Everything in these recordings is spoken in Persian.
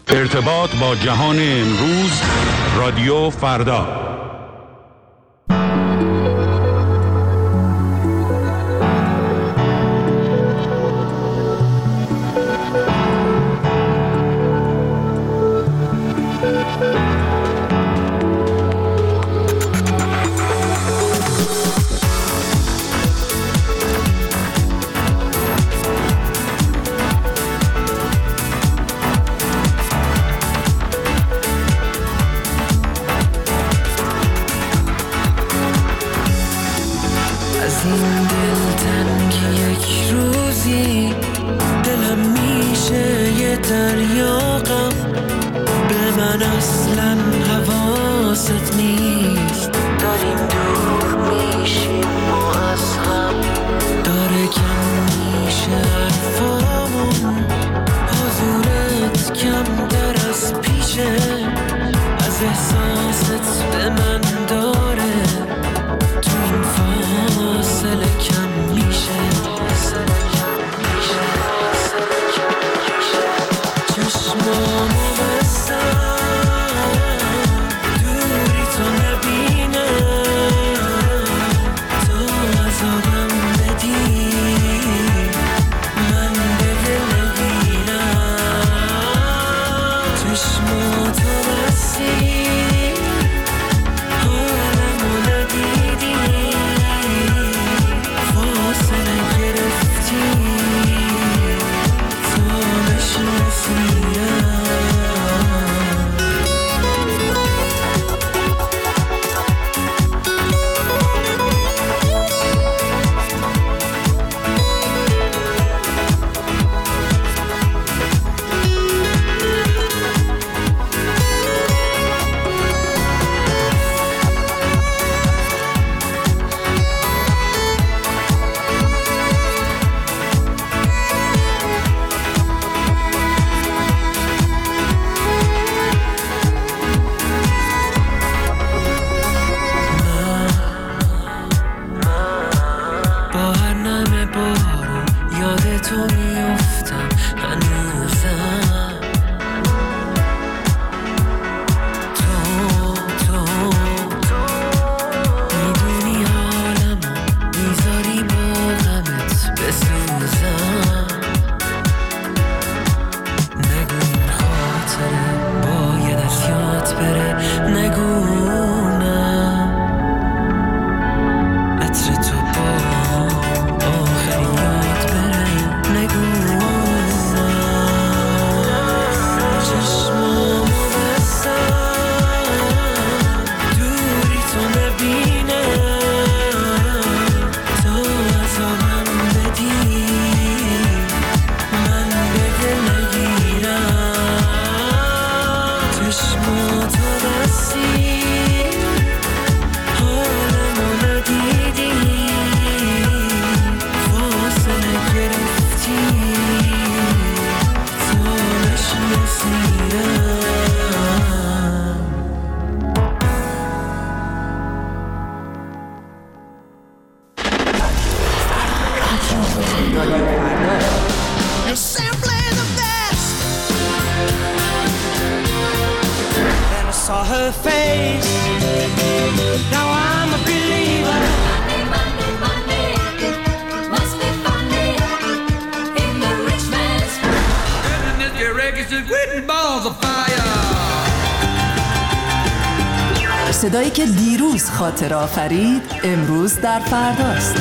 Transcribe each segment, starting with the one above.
ارتباط با جهان امروز، رادیو فردا. صدایی که دیروز خاطر آفرید امروز در فرداست.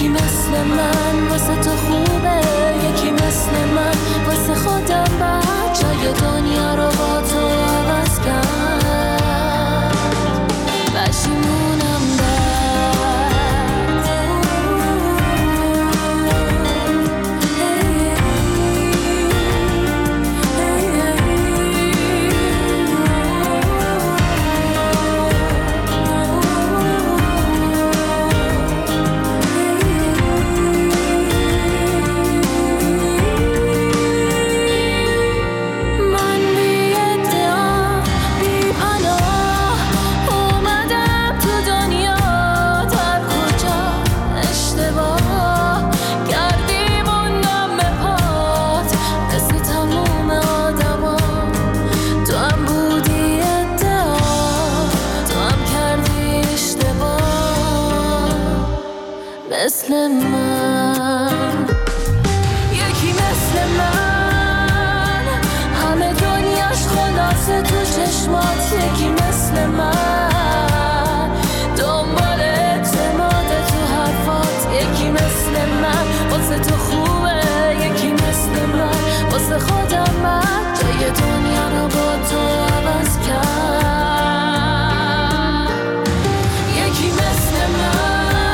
یکی مثل من واسه تو خوبه، یکی مثل من واسه خودم بد، جای دنیا رو با تو عوض کرد، پشیمونم بد. مثل من یکی مثل من همه دنیاش خلاصه تو چشمات، یکی مثل من دنبال اعتماد تو حرفات، یکی مثل من واسه تو خوبه، یکی مثل من واسه خودم من، جای دنیا رو با تو عوض کرد، یکی مثل من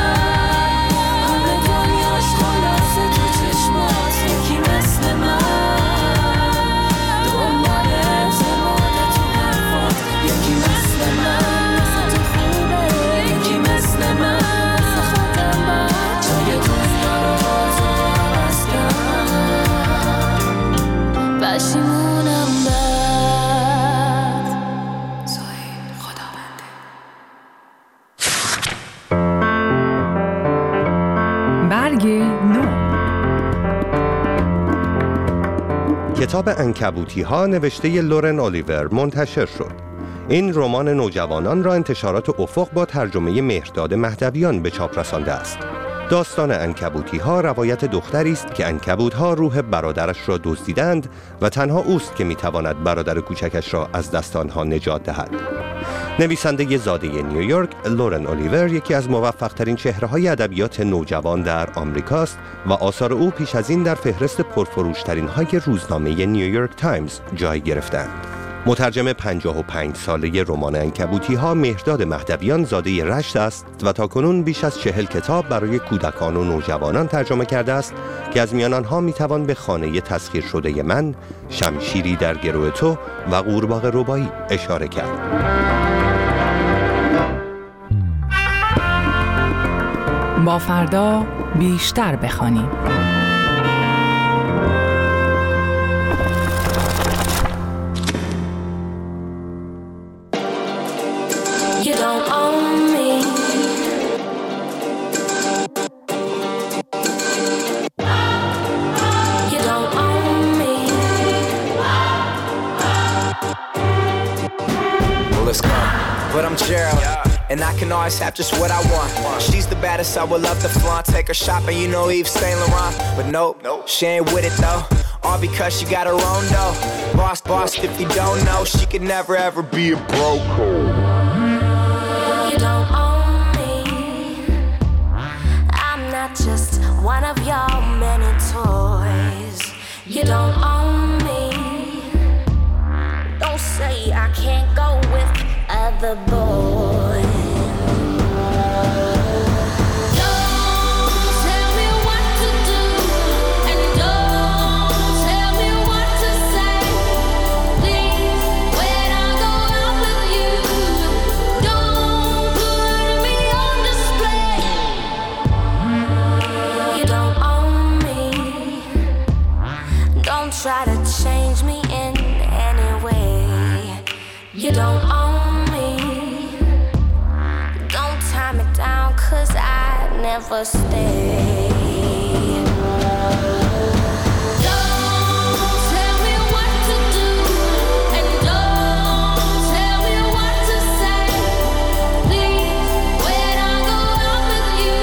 کتاب عنکبوتی‌ها نوشته لورن الیور منتشر شد. این رمان نوجوانان را انتشارات افق با ترجمه مهرداد مهدویان به چاپ رسانده است. داستان عنکبوتی‌ها روایت دختری است که عنکبوت‌ها روح برادرش را دزدیدند و تنها اوست که می‌تواند برادر کوچکش را از دست آنها نجات دهد. نویسنده زاده نیویورک لورن الیور یکی از موفق‌ترین چهره‌های ادبیات نوجوان در آمریکاست و آثار او پیش از این در فهرست پرفروش‌ترین‌های روزنامه نیویورک تایمز جای گرفتند. مترجم 55 ساله رمان عنکبوتی‌ها مهرداد مهدویان زاده رشت است و تاکنون بیش از 40 کتاب برای کودکان و نوجوانان ترجمه کرده است که از میان آنها میتوان به خانه تسخیر شده من، شمشیری در گرو تو و قورباغه ربایی اشاره کرد. با فردا بیشتر بخوانیم. You don't own me. You don't own me. Well, let's go. But I'm Gerald, and I can always have just what I want. She's the baddest, I would love to flaunt. Take her shopping, you know Yves Saint Laurent. But nope, she ain't with it though. All because she got her own dough. Boss, if you don't know, she could never ever be a broke. You don't own me. I'm not just one of your many toys. You don't own me. Don't say I can't go with other boys. Try to change me in any way. You don't own me. Don't tie me down, 'cause I never stay. Don't tell me what to do, and don't tell me what to say. Please, when I go out with you,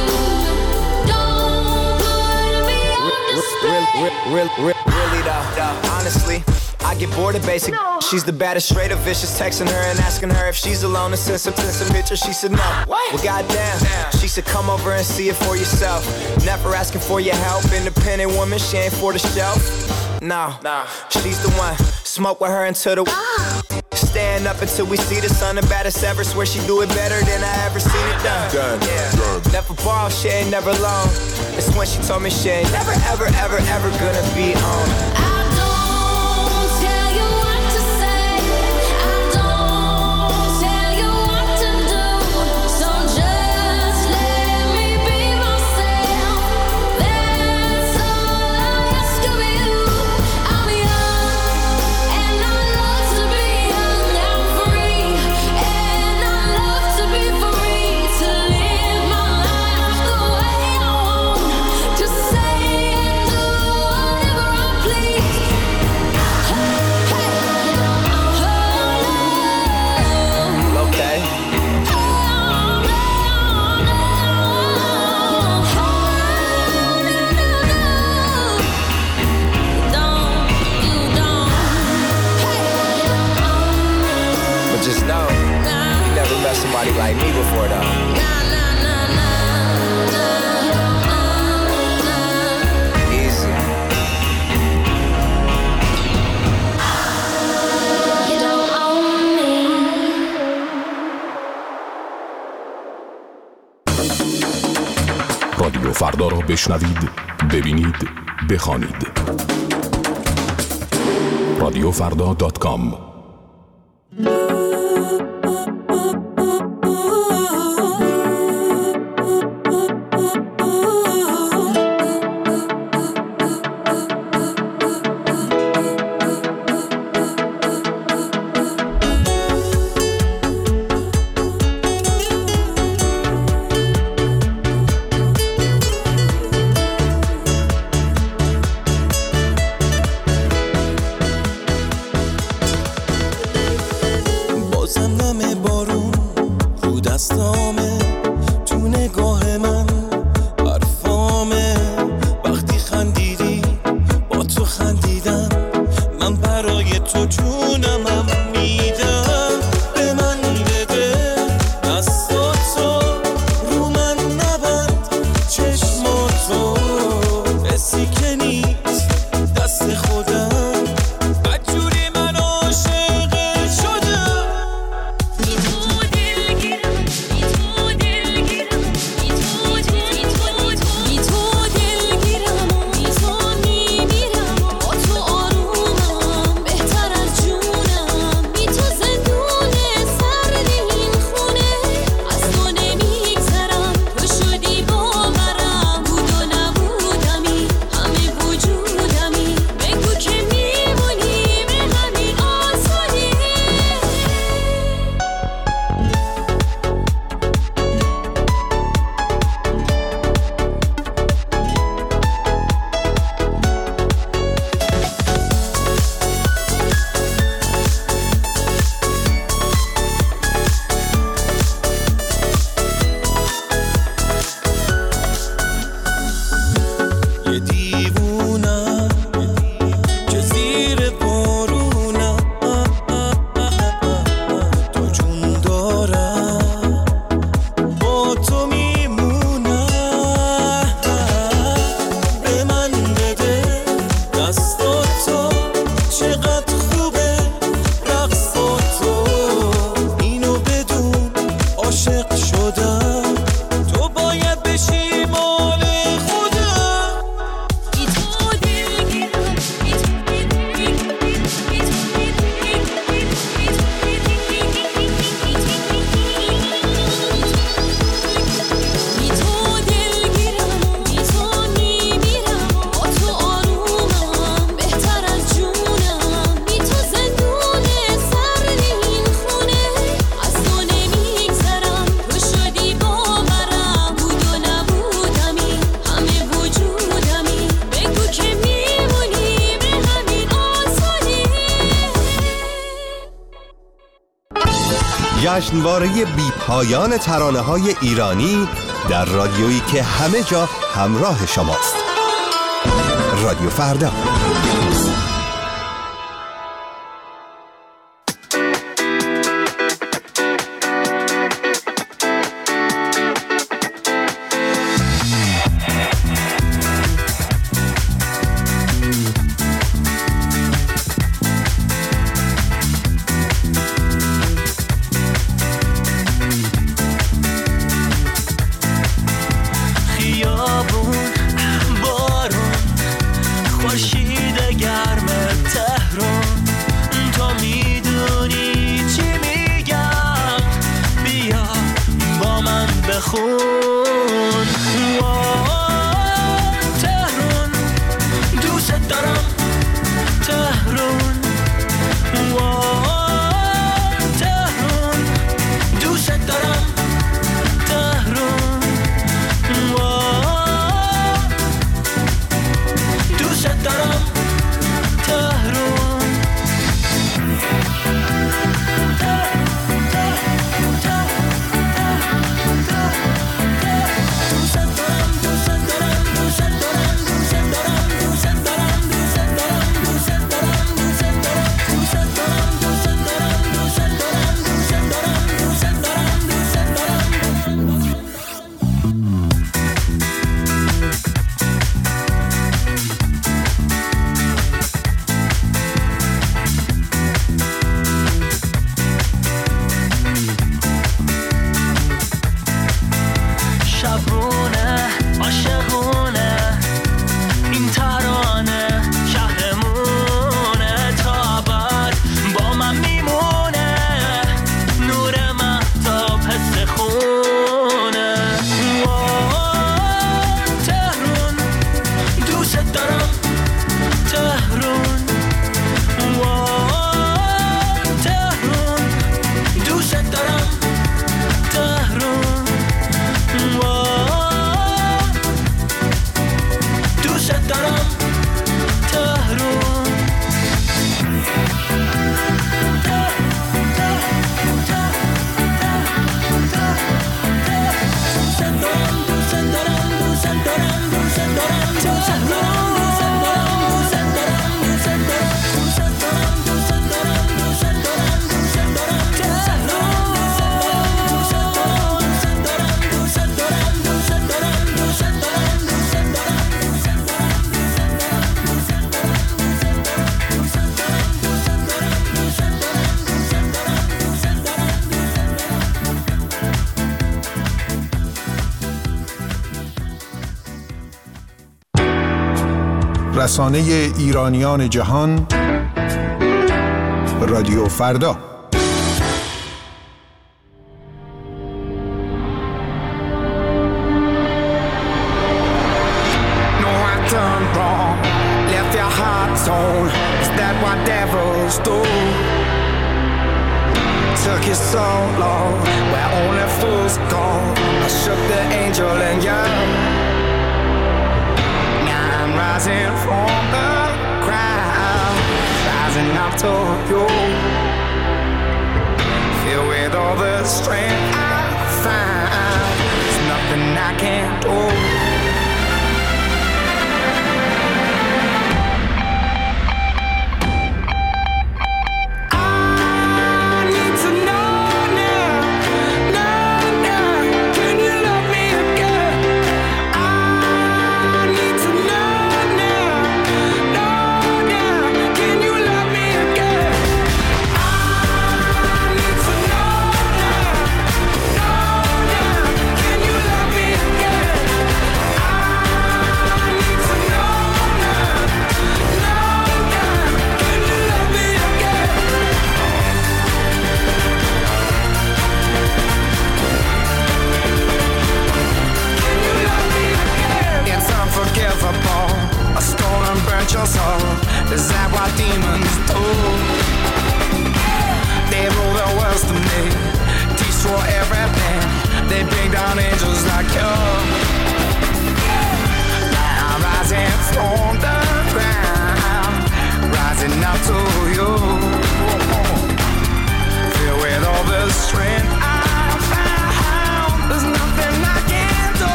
don't put me on display. Really though, honestly, I get bored of basic. No. She's the baddest, straight up vicious. Texting her and asking her if she's alone and send some pictures. She said no. What? Well, goddamn. She said come over and see it for yourself. Never asking for your help. Independent woman, she ain't for the shelf. No, she's the one. Smoke with her until the stand up until we see the sun. The baddest ever. Swear she do it better than I ever seen it done. Never borrow, she ain't never alone. It's when she told me she ain't never, ever, ever, ever gonna be on. Somebody like me before though. Easy. You don't own me. رادیو فردا را بشنوید، ببینید، بخوانید. radiofrda.com جشنواره بی پایان ترانه‌های ایرانی در رادیویی که همه جا همراه شماست. رادیو فردا. رسانه ایرانیان جهان، رادیو فردا. Took you so long, where only fools go. I shook the angel and young. Now I'm rising from the ground, rising up to you. Filled with all the strength I find, there's nothing I can't do. Is that what demons do? They rule the world to me, destroy everything. They bring down angels like you. Now I'm rising from the ground, rising up to you. Filled with all the strength I found, there's nothing I can't do.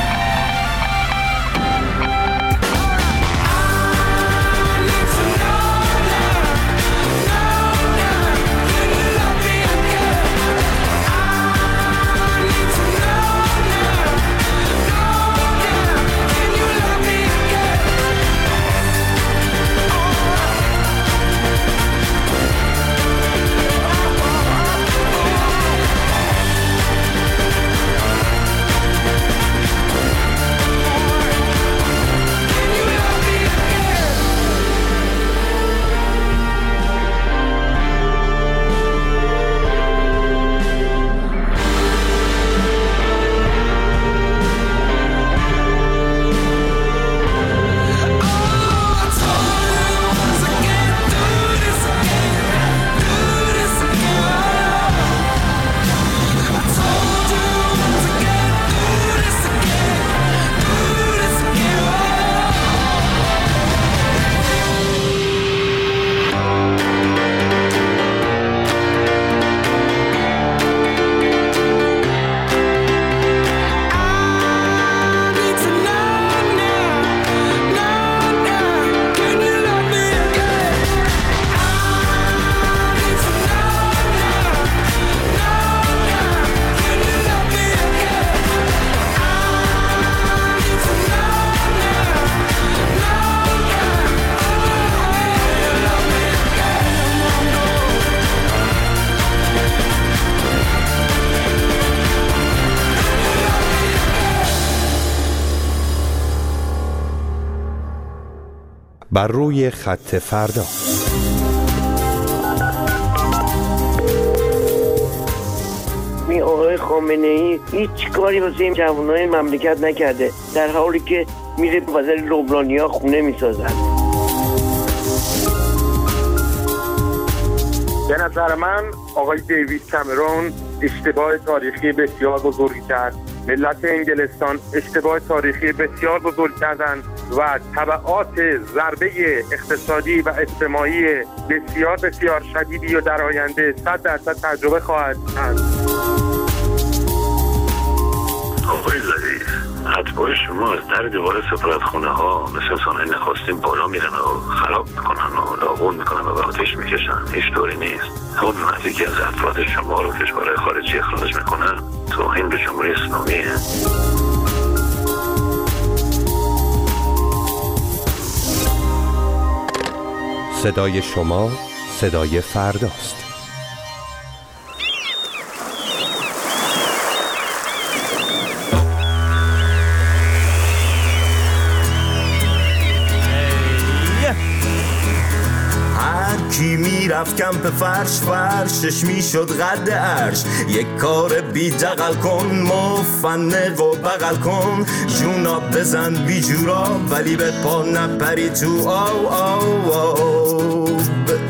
بر روی خط فردا. این آقای خامنه‌ای هیچ کاری واسه این جوانای مملکت نکرده، در حالی که میره واسه لبنانی‌ها خونه میسازن. به نظر من آقای دیوید کامرون اشتباه تاریخی بسیار بزرگی کرد. ملت انگلستان اشتباه تاریخی بسیار بزرگ کردند و تبعات ضربه اقتصادی و اجتماعی بسیار بسیار شدیدی و در آینده 100% تجربه خواهد کرد. آقای ظریف، اتباع شما از در دیوار سفارتخونه ها مثل انسان‌های نخواستین بالا میرن و خراب میکنن و داغون میکنن و به آتش میکشن. هیچ طوری نیست. خب وقتی که از افراد شما رو کشورهای خارجی اخراج میکنن توهین به جمهوری اسلامیه. صدای شما صدای فرداست. میرفت کمپ فرشش میشد قد عرش. یک کار بی دقل کن، مفنق و بغل کن، جونا بزن بی جورا ولی به پا نپری تو آب.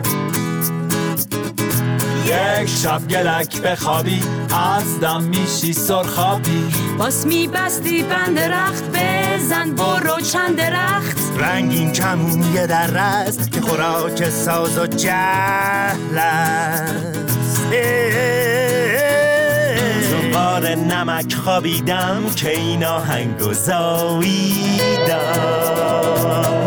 یک شب گلک بخوابی از دم میشی سرخابی، باس میبستی بند درخت بزن برو چند درخت. رنگین کمون یه درست که خوراک ساز و جهل است. زنبار نمک خوابیدم که این آهنگو زاییدم.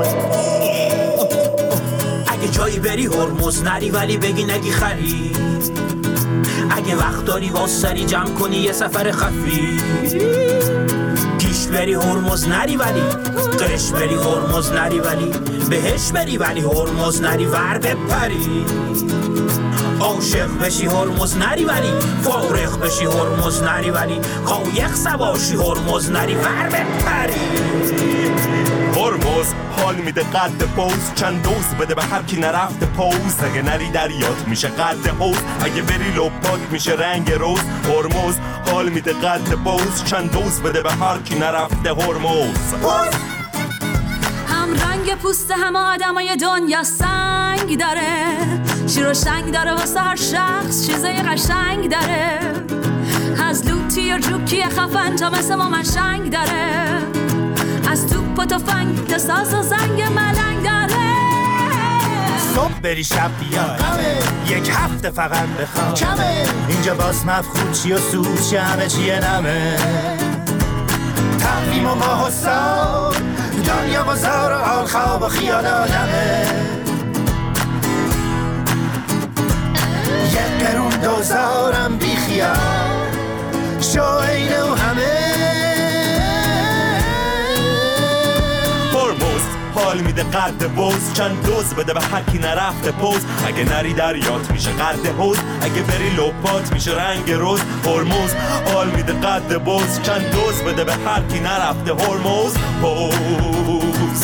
اگه جایی بری هرمز نری ولی بگی نگی خری. اگه وقت داری واسری جمع کنی یه سفر خفی. پیش بری هرمز نری ولی قش بری هرمز نری ولی بهش بری ولی هرمز نری ور بپری. عاشق بشی هرمز نری ولی فارغ بشی هرمز نری ولی قایق سواشی هرمز نری ور بپری. هرمز حال میده قد پوز، چند دوز بده به هر کی نرفته پوز. اگه نری دریات میشه قد حوز، اگه بری لپات میشه رنگ روز. هرمز حال میده قد پوز، چند دوز بده به هر کی نرفته هرمز. هم رنگ پوست همه آدمای دنیا سنگ داره، شیر و شنگ داره واسه هر شخص چیزای قشنگ داره. از لوتی و جوکی خفن تا مثل ما منشنگ داره، از توپ و تفنگ تا ساز و زنگ ملنگ داره. صبح بری شب بیای یک هفته فقط بخواب کمه. اینجا باز مفخود چی و سود چی همه چیه نمه. تقویم و ماه و سال دنیا بازار و حال خواب و خیال آدمه. یک قرون دوزارم بی خیال شو اینه و همه. حال میده قد بوز، چند دوز بده به هر کی نرفته پوز. اگه نری دریات میشه قد حوز، اگه بری لپات میشه رنگ روز. هرمز حال میده قد بوز، چند دوز بده به هر کی نرفته هرمز پوز.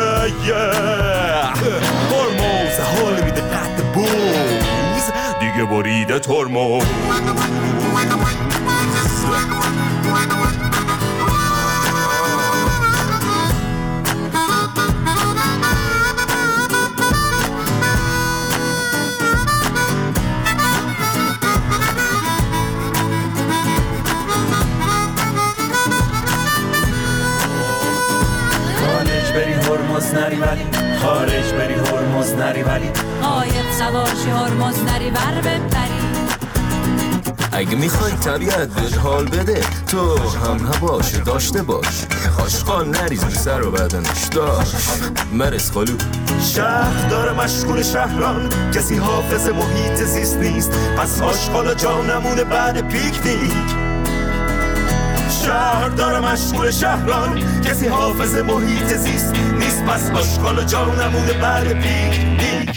هرمز حال میده قد بوز، دیگه بریده ترمز. هرمز نری ولی خارج بری هرمز نری ولی قایق سواشی هرمز نری ور بپری. اگه میخوای طبیعت بهت حال بده تو هم هواش داشته باش. آشغال نریز بی سر و بدنش داشت مرس خالو. شهر داره مشغول شهران، کسی حافظ محیط زیست نیست، پس آشغال جا نمونه بعد پیکنیک. شهر داره مشغول شهران، کسی حافظ محیط زیست نیست، پس آشغال جا نمونه بعد پیکنیک.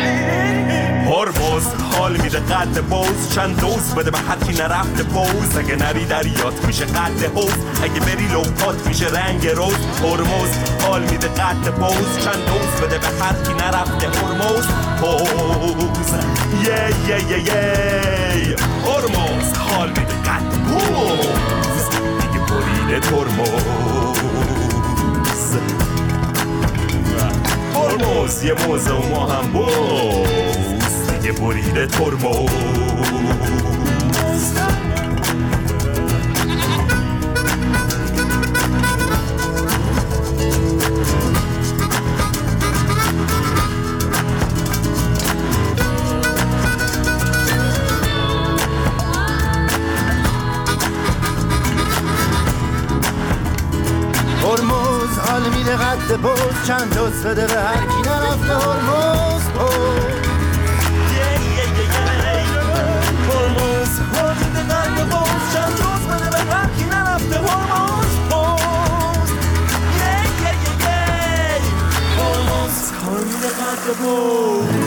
هرمز حال میده قد بوز، چند دوز بده به هر کی نرفته پوز. اگه نری دریات میشه قد حوز، اگه بری لپات میشه رنگ روز. هرمز حال میده قد بوز، چند دوز بده به هر کی نرفته هرمز پوز. هرمز حال میده قد بوز، دیگه بریده ترمز. هرمز یه موزه و ما هم بوز، دیگه بریده ترمز. هرمز حال میده قد بوز، چند دوز بده به هر کی نرفته هرمز هرمز حال میده قد بوز، چند دوز بده به هر کی نرفته هرمز هرمز حال میده قد بوز.